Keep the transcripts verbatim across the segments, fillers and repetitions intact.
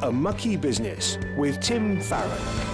A Mucky Business with Tim Farron.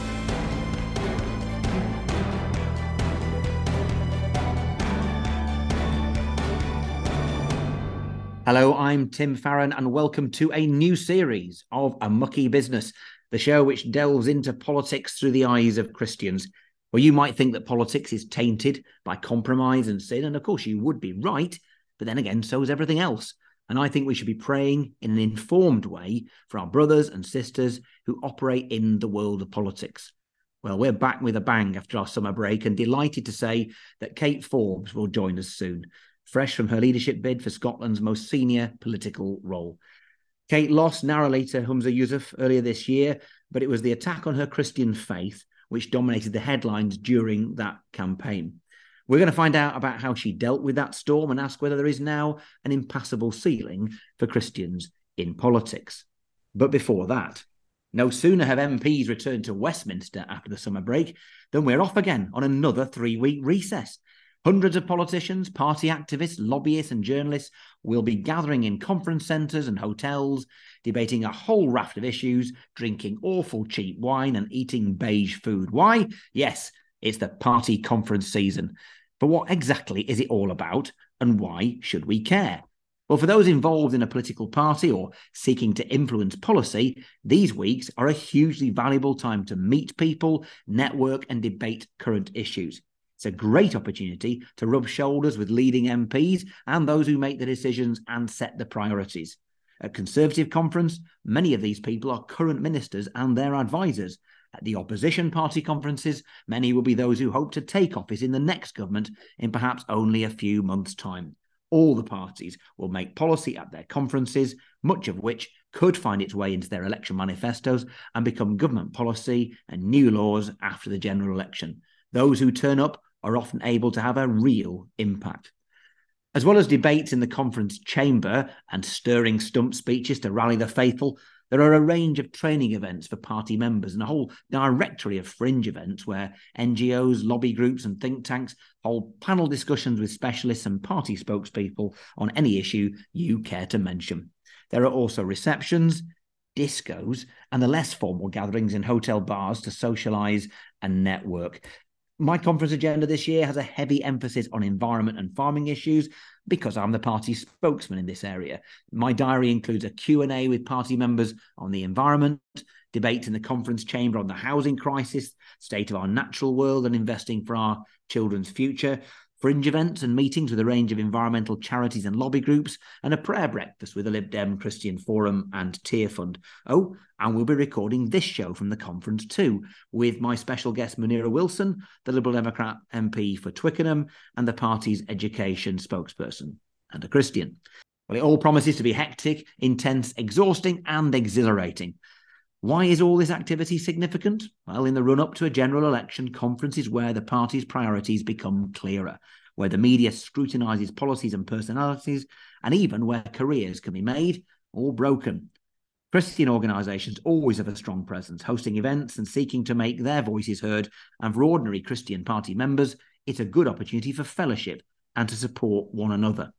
Hello, I'm Tim Farron and welcome to a new series of A Mucky Business, the show which delves into politics through the eyes of Christians. Well, you might think that politics is tainted by compromise and sin, and of course you would be right, but then again, so is everything else. And I think we should be praying in an informed way for our brothers and sisters who operate in the world of politics. Well, we're back with a bang after our summer break and delighted to say that Kate Forbes will join us soon, fresh from her leadership bid for Scotland's most senior political role. Kate lost narrowly to Humza Yousaf earlier this year, but it was the attack on her Christian faith which dominated the headlines during that campaign. We're going to find out about how she dealt with that storm and ask whether there is now an impassable ceiling for Christians in politics. But before that, no sooner have M Ps returned to Westminster after the summer break than we're off again on another three-week recess. Hundreds of politicians, party activists, lobbyists and journalists will be gathering in conference centres and hotels, debating a whole raft of issues, drinking awful cheap wine and eating beige food. Why? Yes, it's the party conference season. But what exactly is it all about and why should we care? Well, for those involved in a political party or seeking to influence policy, these weeks are a hugely valuable time to meet people, network and debate current issues. It's a great opportunity to rub shoulders with leading M Ps and those who make the decisions and set the priorities. At Conservative Conference, many of these people are current ministers and their advisors. At the opposition party conferences, many will be those who hope to take office in the next government in perhaps only a few months' time. All the parties will make policy at their conferences, much of which could find its way into their election manifestos and become government policy and new laws after the general election. Those who turn up are often able to have a real impact. As well as debates in the conference chamber and stirring stump speeches to rally the faithful, there are a range of training events for party members and a whole directory of fringe events where N G Os, lobby groups and think tanks hold panel discussions with specialists and party spokespeople on any issue you care to mention. There are also receptions, discos and the less formal gatherings in hotel bars to socialise and network. My conference agenda this year has a heavy emphasis on environment and farming issues because I'm the party spokesman in this area. My diary includes a Q and A with party members on the environment, debates in the conference chamber on the housing crisis, state of our natural world and investing for our children's future, fringe events and meetings with a range of environmental charities and lobby groups, and a prayer breakfast with the Lib Dem Christian Forum and Tear Fund. Oh, and we'll be recording this show from the conference too, with my special guest Munira Wilson, the Liberal Democrat M P for Twickenham and the party's education spokesperson, and a Christian. Well, it all promises to be hectic, intense, exhausting and exhilarating. Why is all this activity significant? Well, in the run-up to a general election, conferences where the party's priorities become clearer, where the media scrutinises policies and personalities, and even where careers can be made or broken. Christian organisations always have a strong presence, hosting events and seeking to make their voices heard, and for ordinary Christian party members, it's a good opportunity for fellowship and to support one another.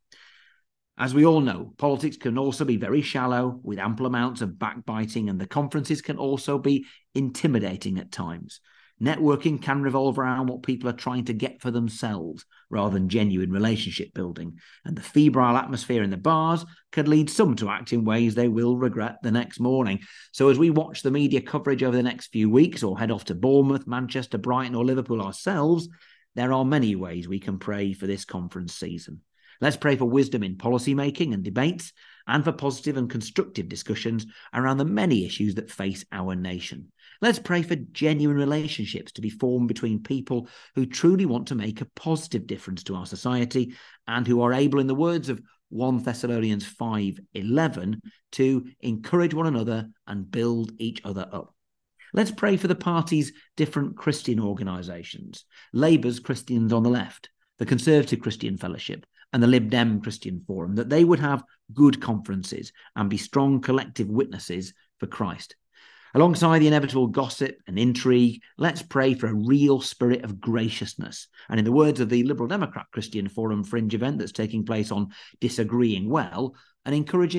As we all know, politics can also be very shallow with ample amounts of backbiting, and the conferences can also be intimidating at times. Networking can revolve around what people are trying to get for themselves rather than genuine relationship building, and the febrile atmosphere in the bars can lead some to act in ways they will regret the next morning. So as we watch the media coverage over the next few weeks or head off to Bournemouth, Manchester, Brighton or Liverpool ourselves, there are many ways we can pray for this conference season. Let's pray for wisdom in policy making and debates, and for positive and constructive discussions around the many issues that face our nation. Let's pray for genuine relationships to be formed between people who truly want to make a positive difference to our society and who are able, in the words of First Thessalonians five eleven, to encourage one another and build each other up. Let's pray for the party's different Christian organisations, Labour's Christians on the left, the Conservative Christian Fellowship, and the Lib Dem Christian Forum, that they would have good conferences and be strong collective witnesses for Christ. Alongside the inevitable gossip and intrigue, let's pray for a real spirit of graciousness. And in the words of the Liberal Democrat Christian Forum fringe event that's taking place on Disagreeing Well, an encouraging of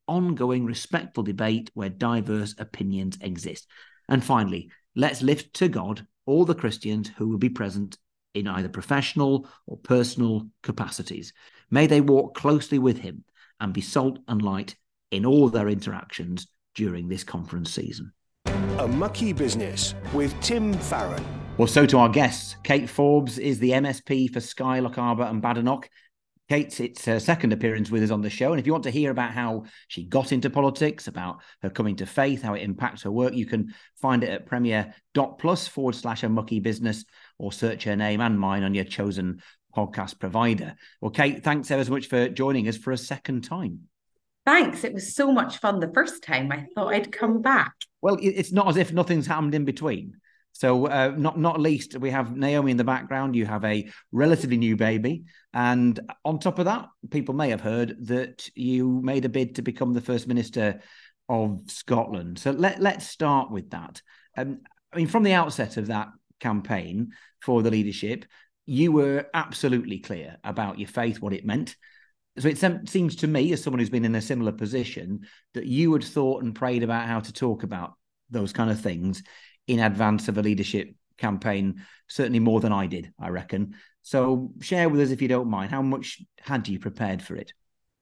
ongoing, respectful debate where diverse opinions exist. And finally, let's lift to God all the Christians who will be present in either professional or personal capacities. May they walk closely with him and be salt and light in all their interactions during this conference season. A Mucky Business with Tim Farron. Well, so to our guests. Kate Forbes is the M S P for Skye, Lochaber and Badenoch. Kate, it's her second appearance with us on the show. And if you want to hear about how she got into politics, about her coming to faith, how it impacts her work, you can find it at premier.plus forward slash a mucky business, or search her name and mine on your chosen podcast provider. Well, Kate, thanks ever so much for joining us for a second time. Thanks. It was so much fun the first time. I thought I'd come back. Well, it's not as if nothing's happened in between. So uh, not not least, we have Naomi in the background. You have a relatively new baby. And on top of that, people may have heard that you made a bid to become the First Minister of Scotland. So let, let's start with that. Um, I mean, from the outset of that campaign for the leadership, you were absolutely clear about your faith, what it meant. So it sem- seems to me, as someone who's been in a similar position, that you had thought and prayed about how to talk about those kind of things in advance of a leadership campaign, certainly more than I did, I reckon. So share with us, if you don't mind, how much had you prepared for it?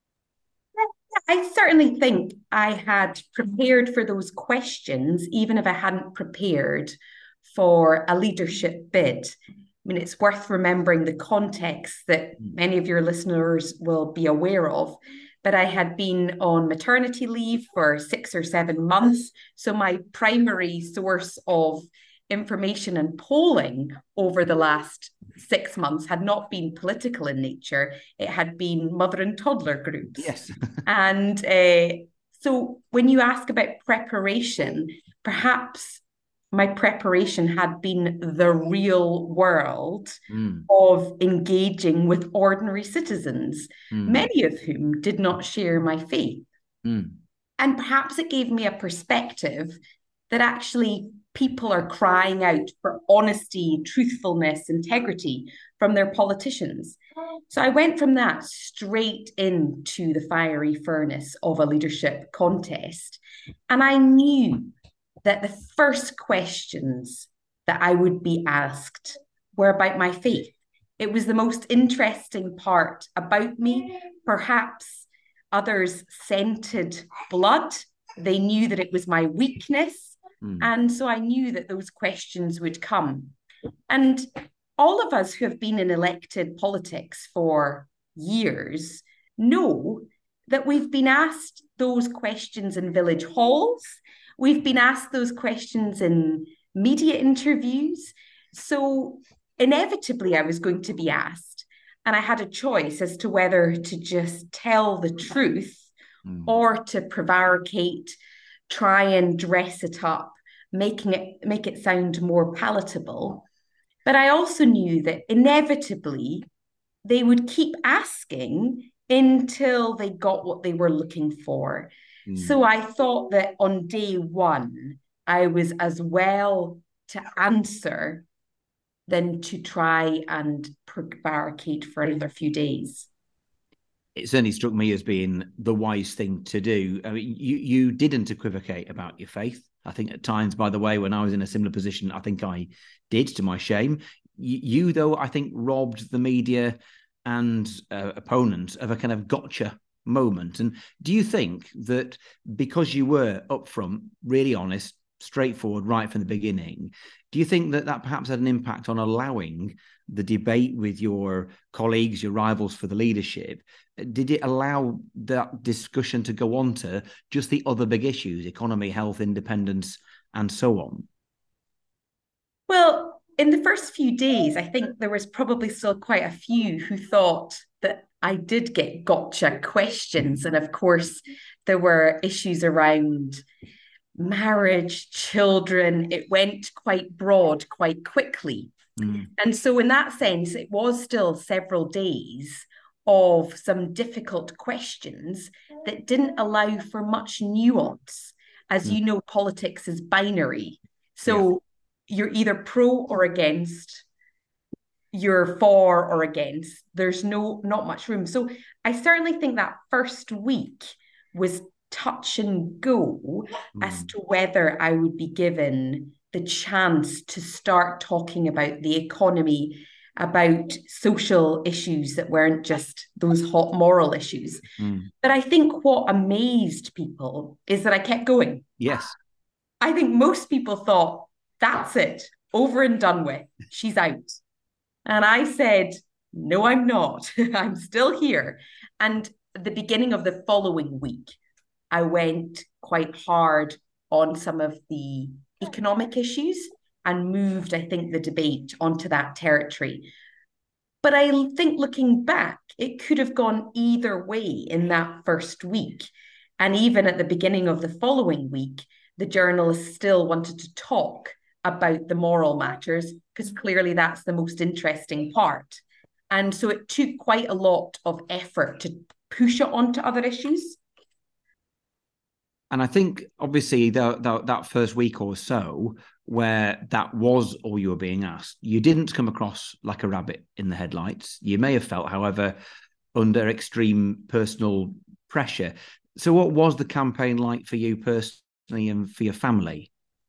I certainly think I had prepared for those questions, even if I hadn't prepared for a leadership bid. I mean, it's worth remembering the context that many of your listeners will be aware of. But I had been on maternity leave for six or seven months. So my primary source of information and polling over the last six months had not been political in nature. It had been mother and toddler groups. Yes. and uh, so when you ask about preparation, perhaps my preparation had been the real world mm. of engaging with ordinary citizens, mm. many of whom did not share my faith. Mm. And perhaps it gave me a perspective that actually people are crying out for honesty, truthfulness, integrity from their politicians. So I went from that straight into the fiery furnace of a leadership contest. And I knew that the first questions that I would be asked were about my faith. It was the most interesting part about me. Perhaps others scented blood. They knew that it was my weakness. Mm. And so I knew that those questions would come. And all of us who have been in elected politics for years know that we've been asked those questions in village halls. We've been asked those questions in media interviews. So inevitably, I was going to be asked. And I had a choice as to whether to just tell the truth mm. or to prevaricate, try and dress it up, making it make it sound more palatable. But I also knew that inevitably, they would keep asking until they got what they were looking for. So I thought that on day one, I was as well to answer than to try and prevaricate for another few days. It certainly struck me as being the wise thing to do. I mean, you, you didn't equivocate about your faith. I think at times, by the way, when I was in a similar position, I think I did, to my shame. You, you though, I think robbed the media and uh, opponents of a kind of gotcha moment. And do you think that because you were upfront, really honest, straightforward right from the beginning, do you think that that perhaps had an impact on allowing the debate with your colleagues, your rivals for the leadership? Did it allow that discussion to go on to just the other big issues, economy, health, independence, and so on? Well, in the first few days, I think there was probably still quite a few who thought that I did get gotcha questions. And of course, there were issues around marriage, children. It went quite broad quite quickly. Mm. And so in that sense, it was still several days of some difficult questions that didn't allow for much nuance. As mm. you know, politics is binary. So yeah. you're either pro or against, you're for or against. There's no not much room. So I certainly think that first week was touch and go mm. as to whether I would be given the chance to start talking about the economy, about social issues that weren't just those hot moral issues. Mm. But I think what amazed people is that I kept going. Yes. I think most people thought, that's it, over and done with. She's out. And I said, no, I'm not. I'm still here. And at the beginning of the following week, I went quite hard on some of the economic issues and moved, I think, the debate onto that territory. But I think looking back, it could have gone either way in that first week. And even at the beginning of the following week, the journalists still wanted to talk about the moral matters, because clearly that's the most interesting part. And so it took quite a lot of effort to push it onto other issues. And I think, obviously, the, the, that first week or so, where that was all you were being asked, you didn't come across like a rabbit in the headlights. You may have felt, however, under extreme personal pressure. So what was the campaign like for you personally and for your family?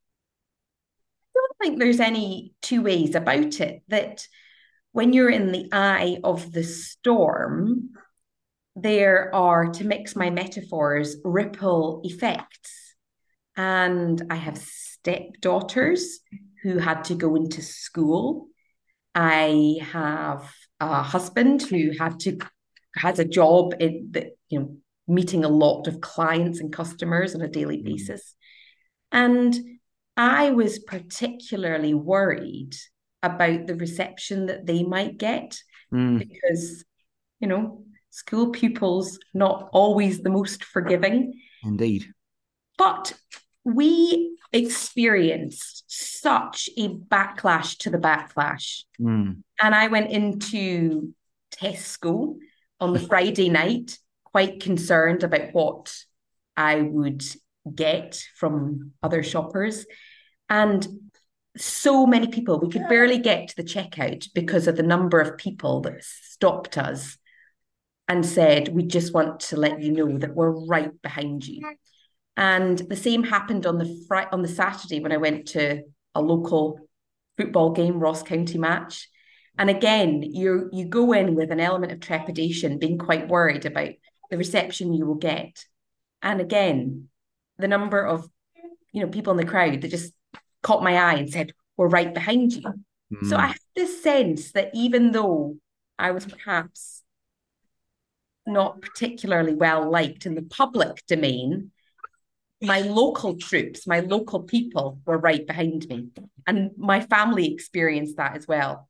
I don't think there's any two ways about it, that when you're in the eye of the storm, there are, to mix my metaphors, ripple effects. And I have stepdaughters who had to go into school. I have a husband who had to has a job in the, you know, meeting a lot of clients and customers on a daily basis. And I was particularly worried about the reception that they might get, mm. because, you know, school pupils, not always the most forgiving. Indeed. But we experienced such a backlash to the backlash. Mm. And I went into Tesco on the Friday night, quite concerned about what I would get from other shoppers. And so many people, we could barely get to the checkout because of the number of people that stopped us and said, we just want to let you know that we're right behind you. And the same happened on the fr- on the Saturday when I went to a local football game, Ross County match. And again, you you go in with an element of trepidation, being quite worried about the reception you will get. And again, the number of, you know, people in the crowd that just caught my eye and said, we're right behind you. Mm. So I have this sense that even though I was perhaps not particularly well liked in the public domain, my local troops, my local people were right behind me. And my family experienced that as well.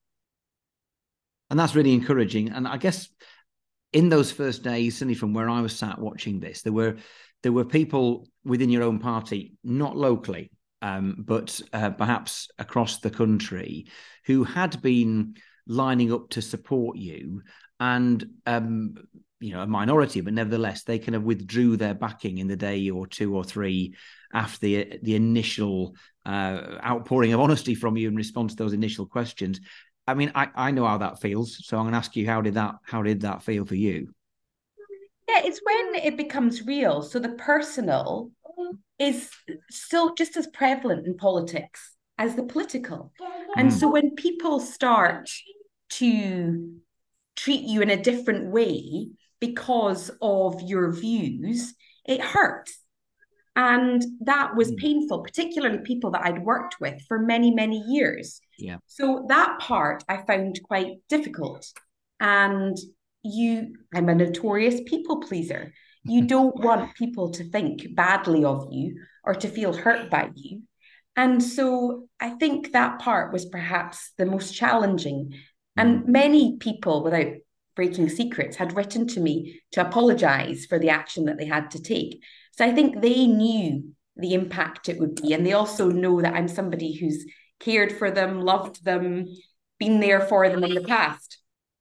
And that's really encouraging. And I guess in those first days, certainly from where I was sat watching this, there were there were people within your own party, not locally, um, but uh, perhaps across the country, who had been lining up to support you, and um, you know, a minority, but nevertheless, they kind of withdrew their backing in the day or two or three after the the initial uh, outpouring of honesty from you in response to those initial questions. I mean, I, I know how that feels, so I'm going to ask you, how did that how did that feel for you? Yeah, it's when it becomes real. So the personal is still just as prevalent in politics as the political. And mm. so when people start to treat you in a different way because of your views, it hurts. And that was mm. painful, particularly people that I'd worked with for many, many years. Yeah. So that part I found quite difficult. And you, I'm a notorious people pleaser. You don't want people to think badly of you or to feel hurt by you. And so I think that part was perhaps the most challenging. Mm. And many people, without breaking secrets, had written to me to apologize for the action that they had to take. So I think they knew the impact it would be. And they also know that I'm somebody who's cared for them, loved them, been there for them in the past.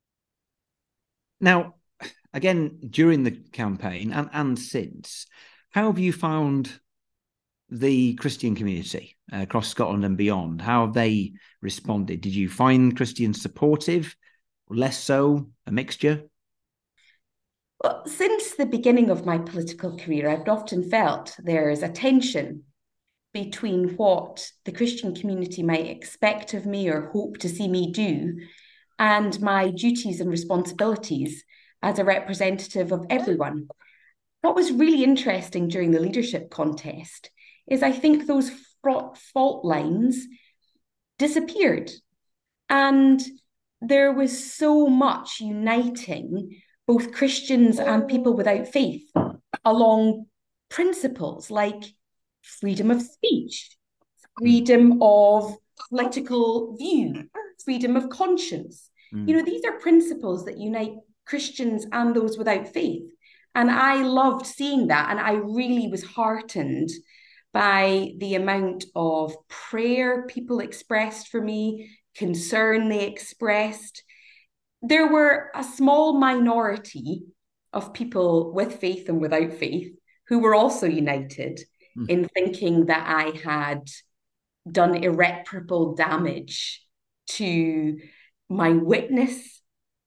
Now, again, during the campaign and, and since, how have you found the Christian community uh, across Scotland and beyond? How have they responded? Did you find Christians supportive, less so, a mixture? Well, since the beginning of my political career, I've often felt there's a tension between what the Christian community might expect of me or hope to see me do and my duties and responsibilities as a representative of everyone. What was really interesting during the leadership contest is I think those fault lines disappeared. And there was so much uniting both Christians and people without faith along principles like freedom of speech, freedom of political view, freedom of conscience. Mm. You know, these are principles that unite Christians and those without faith. And I loved seeing that. And I really was heartened by the amount of prayer people expressed for me, concern they expressed. There were a small minority of people with faith and without faith who were also united mm. in thinking that I had done irreparable damage to my witness.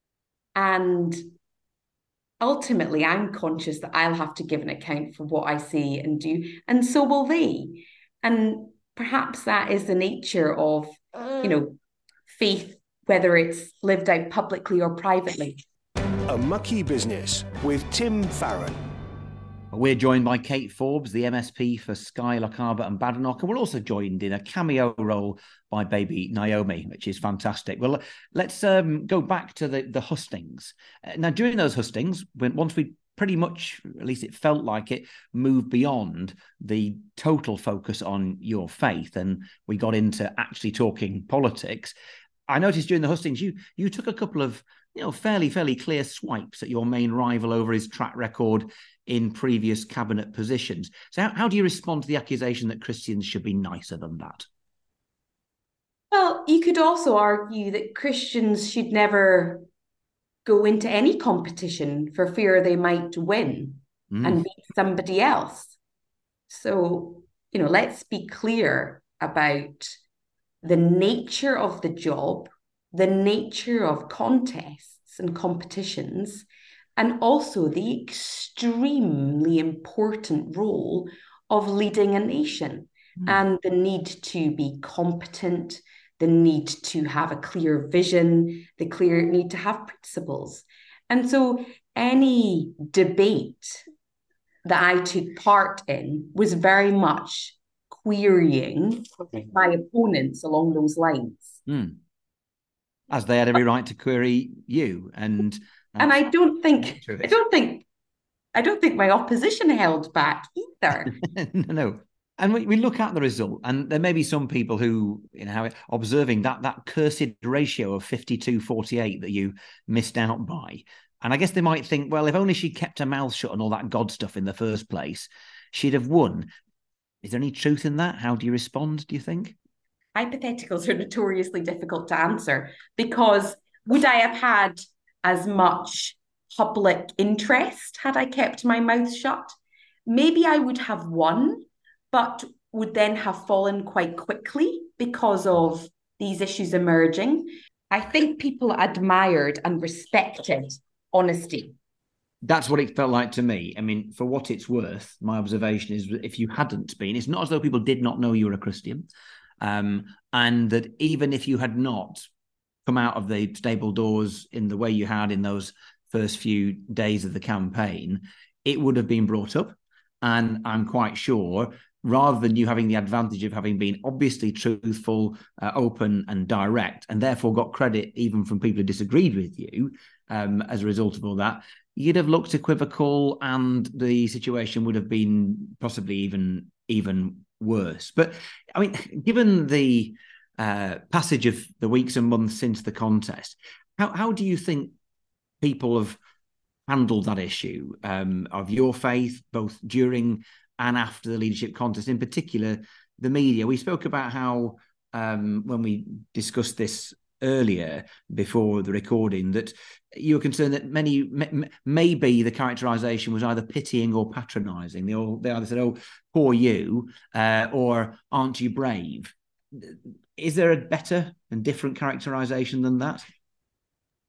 And ultimately, I'm conscious that I'll have to give an account for what I say and do, and so will they. And perhaps that is the nature of, you know, faith, whether it's lived out publicly or privately. A Mucky Business with Tim Farron. We're joined by Kate Forbes, the M S P for Skye, Lochaber and Badenoch, and we're also joined in a cameo role by baby Naomi, which is fantastic. Well, let's um, go back to the, the hustings. Uh, now, during those hustings, when once we pretty much, at least it felt like it, moved beyond the total focus on your faith and we got into actually talking politics, I noticed during the hustings, you you took a couple of, you know, fairly, fairly clear swipes at your main rival over his track record in previous cabinet positions. So how, how do you respond to the accusation that Christians should be nicer than that? Well, you could also argue that Christians should never go into any competition for fear they might win mm. and beat somebody else. So, you know, let's be clear about the nature of the job, the nature of contests and competitions, and also the extremely important role of leading a nation mm. and the need to be competent, the need to have a clear vision, the clear need to have principles. And so any debate that I took part in was very much querying my opponents along those lines. Mm. As they had every right to query you. And and I don't think I don't think I don't think my opposition held back either. No. And we, we look at the result, and there may be some people who, you know, observing that that cursed ratio of fifty-two forty-eight that you missed out by. And I guess they might think, well, if only she kept her mouth shut on all that God stuff in the first place, she'd have won. Is there any truth in that? How do you respond, do you think? Hypotheticals are notoriously difficult to answer because would I have had as much public interest had I kept my mouth shut? Maybe I would have won, but would then have fallen quite quickly because of these issues emerging. I think people admired and respected honesty. That's what it felt like to me. I mean, for what it's worth, my observation is that if you hadn't been, it's not as though people did not know you were a Christian. Um, and that even if you had not come out of the stable doors in the way you had in those first few days of the campaign, it would have been brought up. And I'm quite sure, rather than you having the advantage of having been obviously truthful, uh, open and direct, and therefore got credit even from people who disagreed with you um, as a result of all that, you'd have looked equivocal and the situation would have been possibly even, even worse. But, I mean, given the uh, passage of the weeks and months since the contest, how, how do you think people have handled that issue um, of your faith, both during and after the leadership contest, in particular, the media? We spoke about how, um, when we discussed this earlier before the recording, that you were concerned that many, m- maybe the characterisation was either pitying or patronising. They all they either said, "Oh, poor you," uh, or "Aren't you brave?" Is there a better and different characterisation than that?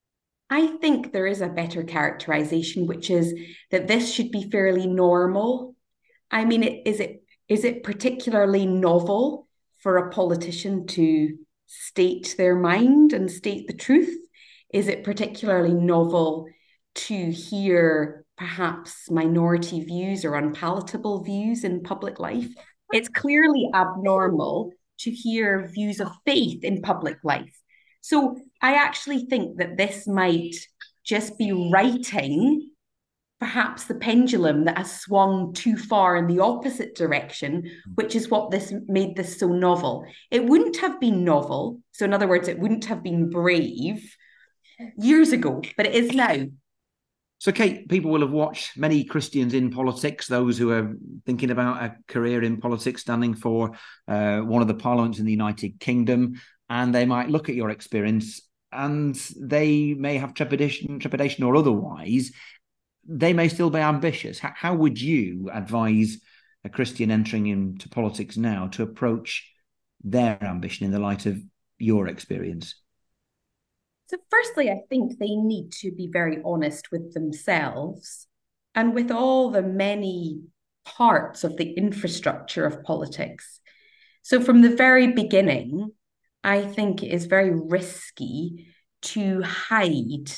I think there is a better characterization, which is that this should be fairly normal. I mean, it, is it is it particularly novel for a politician to state their mind and state the truth? Is it particularly novel to hear perhaps minority views or unpalatable views in public life? It's clearly abnormal to hear views of faith in public life. So I actually think that this might just be righting perhaps the pendulum that has swung too far in the opposite direction, which is what this made this so novel. It wouldn't have been novel. So in other words, it wouldn't have been brave years ago, but it is now. So, Kate, people will have watched many Christians in politics, those who are thinking about a career in politics, standing for uh, one of the parliaments in the United Kingdom, and they might look at your experience and they may have trepidation, trepidation or otherwise. They may still be ambitious. How, how would you advise a Christian entering into politics now to approach their ambition in the light of your experience? So firstly, I think they need to be very honest with themselves and with all the many parts of the infrastructure of politics. So from the very beginning, I think it is very risky to hide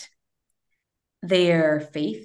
their faith.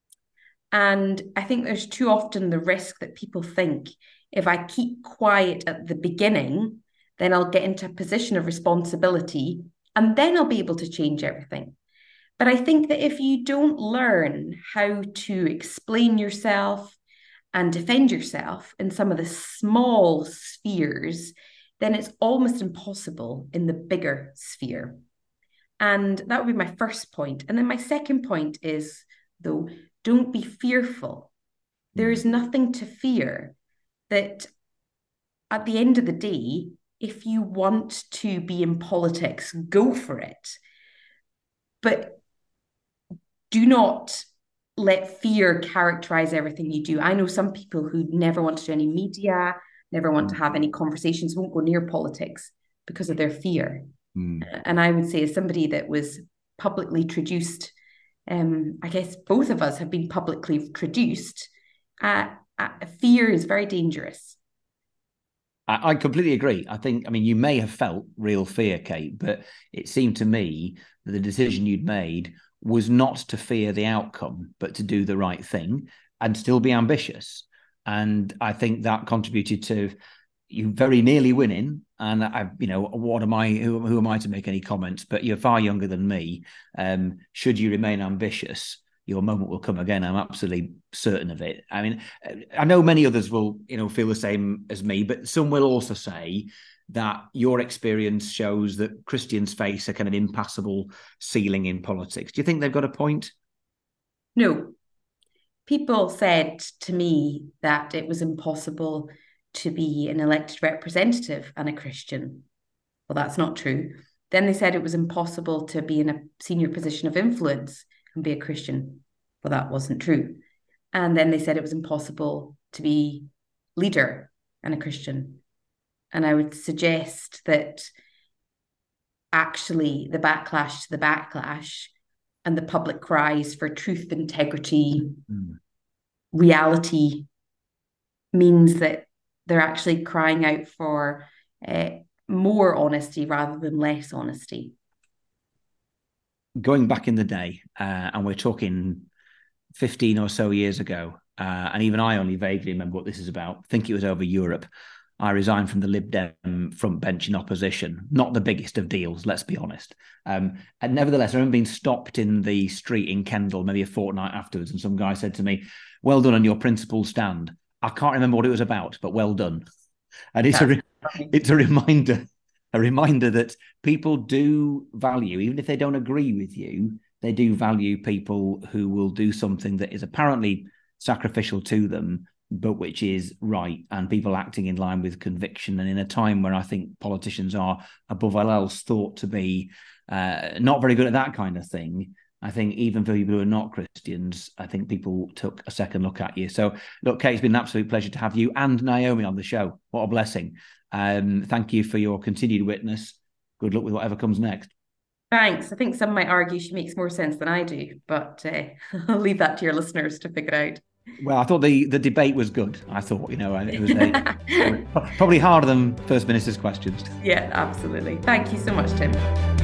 And I think there's too often the risk that people think, if I keep quiet at the beginning, then I'll get into a position of responsibility and then I'll be able to change everything. But I think that if you don't learn how to explain yourself and defend yourself in some of the small spheres, then it's almost impossible in the bigger sphere. And that would be my first point. And then my second point is, though, don't be fearful. There is nothing to fear. That at the end of the day, if you want to be in politics, go for it. But do not let fear characterize everything you do. I know some people who never want to do any media, never want to have any conversations, won't go near politics because of their fear. Mm. And I would say, as somebody that was publicly traduced, um, I guess both of us have been publicly traduced, uh, uh, fear is very dangerous. I completely agree. I think, I mean, you may have felt real fear, Kate, but it seemed to me that the decision you'd made was not to fear the outcome, but to do the right thing and still be ambitious. And I think that contributed to you very nearly winning. And I, you know, what am I, who, who am I to make any comments? But you're far younger than me. Um, should you remain ambitious, your moment will come again. I'm absolutely certain of it. I mean, I know many others will, you know, feel the same as me, but some will also say that your experience shows that Christians face a kind of impassable ceiling in politics. Do you think they've got a point? No. People said to me that it was impossible to be an elected representative and a Christian. Well, that's not true. Then they said it was impossible to be in a senior position of influence and be a Christian. Well, that wasn't true. And then they said it was impossible to be leader and a Christian. And I would suggest that actually the backlash to the backlash and the public cries for truth, integrity, mm. reality means that they're actually crying out for uh, more honesty rather than less honesty. Going back in the day, uh, and we're talking fifteen or so years ago, uh, and even I only vaguely remember what this is about. I think it was over Europe. I resigned from the Lib Dem front bench in opposition. Not the biggest of deals, let's be honest. Um, and nevertheless, I remember being stopped in the street in Kendal maybe a fortnight afterwards, and some guy said to me, "Well done on your principled stand." I can't remember what it was about, but well done. And it's, a, re- it's a reminder A reminder that people do value, even if they don't agree with you, they do value people who will do something that is apparently sacrificial to them, but which is right, and people acting in line with conviction. And in a time where I think politicians are, above all else, thought to be uh, not very good at that kind of thing, I think even for people who are not Christians, I think people took a second look at you. So, look, Kate, it's been an absolute pleasure to have you and Naomi on the show. What a blessing. Um, thank you for your continued witness. Good luck with whatever comes next. Thanks. I think some might argue she makes more sense than I do, but uh, I'll leave that to your listeners to figure out. Well, I thought the, the debate was good. I thought, you know, it was a, probably harder than First Minister's questions. Yeah, absolutely. Thank you so much, Tim.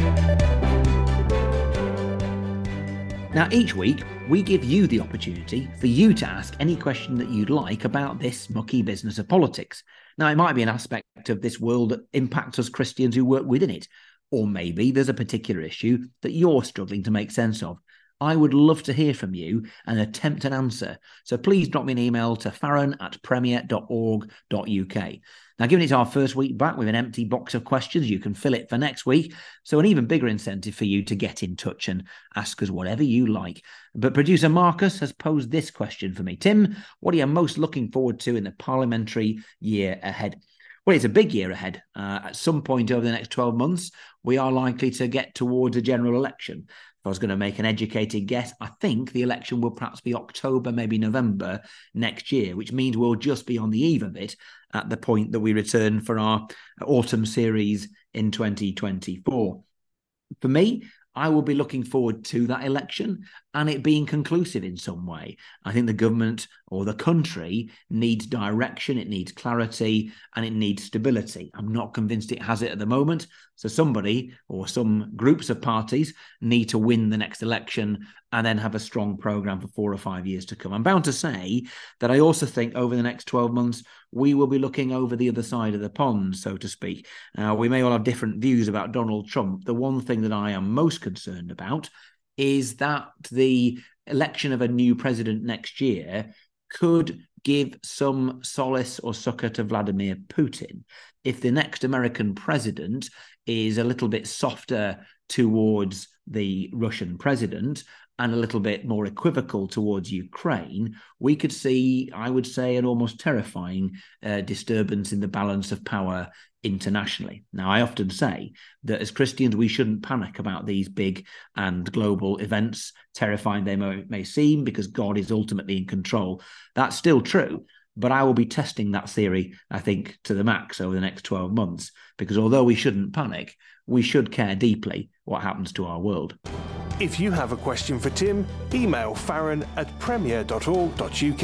Now, each week, we give you the opportunity for you to ask any question that you'd like about this mucky business of politics. Now, it might be an aspect of this world that impacts us Christians who work within it, or maybe there's a particular issue that you're struggling to make sense of. I would love to hear from you and attempt an answer. So please drop me an email to farron at premier dot org dot uk. Now, given it's our first week back with an empty box of questions, you can fill it for next week. So an even bigger incentive for you to get in touch and ask us whatever you like. But producer Marcus has posed this question for me. Tim, what are you most looking forward to in the parliamentary year ahead? Well, it's a big year ahead. Uh, at some point over the next twelve months, we are likely to get towards a general election. If I was going to make an educated guess, I think the election will perhaps be October, maybe November next year, which means we'll just be on the eve of it at the point that we return for our autumn series in twenty twenty-four. For me, I will be looking forward to that election and it being conclusive in some way. I think the government or the country needs direction, it needs clarity, and it needs stability. I'm not convinced it has it at the moment. So somebody or some groups of parties need to win the next election and then have a strong programme for four or five years to come. I'm bound to say that I also think over the next twelve months, we will be looking over the other side of the pond, so to speak. Uh, we may all have different views about Donald Trump. The one thing that I am most concerned about is that the election of a new president next year could give some solace or succor to Vladimir Putin. If the next American president is a little bit softer towards the Russian president and a little bit more equivocal towards Ukraine, we could see, I would say, an almost terrifying uh, disturbance in the balance of power internationally. Now, I often say that as Christians, we shouldn't panic about these big and global events, terrifying they may, may seem, because God is ultimately in control. That's still true. But I will be testing that theory, I think, to the max over the next twelve months, because although we shouldn't panic, we should care deeply what happens to our world. If you have a question for Tim, email farron at premier dot org dot uk.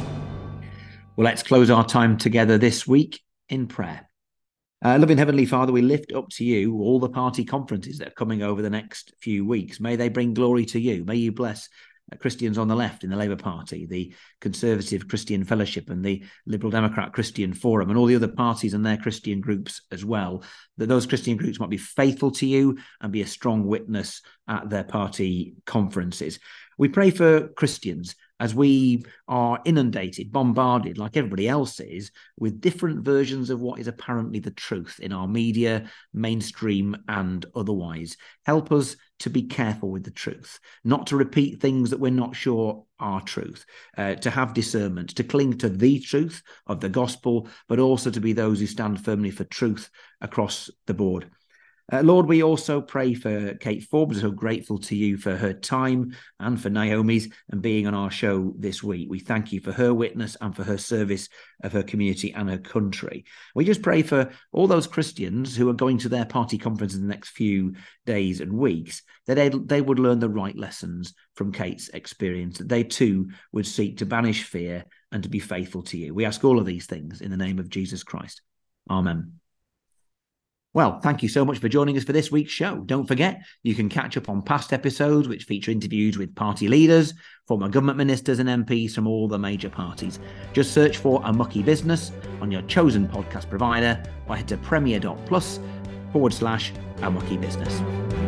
Well, let's close our time together this week in prayer. Uh, loving Heavenly Father, we lift up to you all the party conferences that are coming over the next few weeks. May they bring glory to you. May you bless Christians on the left in the Labour Party, the Conservative Christian Fellowship and the Liberal Democrat Christian Forum, and all the other parties and their Christian groups as well, that those Christian groups might be faithful to you and be a strong witness at their party conferences. We pray for Christians as we are inundated, bombarded, like everybody else is, with different versions of what is apparently the truth in our media, mainstream and otherwise. Help us to be careful with the truth, not to repeat things that we're not sure are truth, uh, to have discernment, to cling to the truth of the gospel, but also to be those who stand firmly for truth across the board. Uh, Lord, we also pray for Kate Forbes. We're so grateful to you for her time and for Naomi's and being on our show this week. We thank you for her witness and for her service of her community and her country. We just pray for all those Christians who are going to their party conference in the next few days and weeks, that they, they would learn the right lessons from Kate's experience, that they too would seek to banish fear and to be faithful to you. We ask all of these things in the name of Jesus Christ. Amen. Well, thank you so much for joining us for this week's show. Don't forget, you can catch up on past episodes which feature interviews with party leaders, former government ministers and M Ps from all the major parties. Just search for A Mucky Business on your chosen podcast provider or head to premier.plus forward slash A Mucky Business.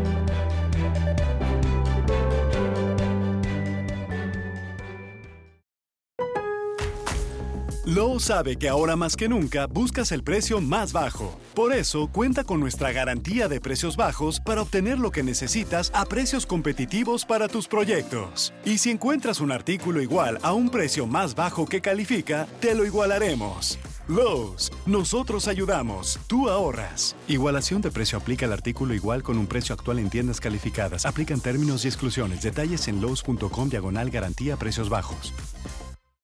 Lowe's sabe que ahora más que nunca buscas el precio más bajo. Por eso, cuenta con nuestra garantía de precios bajos para obtener lo que necesitas a precios competitivos para tus proyectos. Y si encuentras un artículo igual a un precio más bajo que califica, te lo igualaremos. Lowe's, nosotros ayudamos, tú ahorras. Igualación de precio aplica al artículo igual con un precio actual en tiendas calificadas. Aplican términos y exclusiones. Detalles en lowes punto com diagonal garantía precios bajos.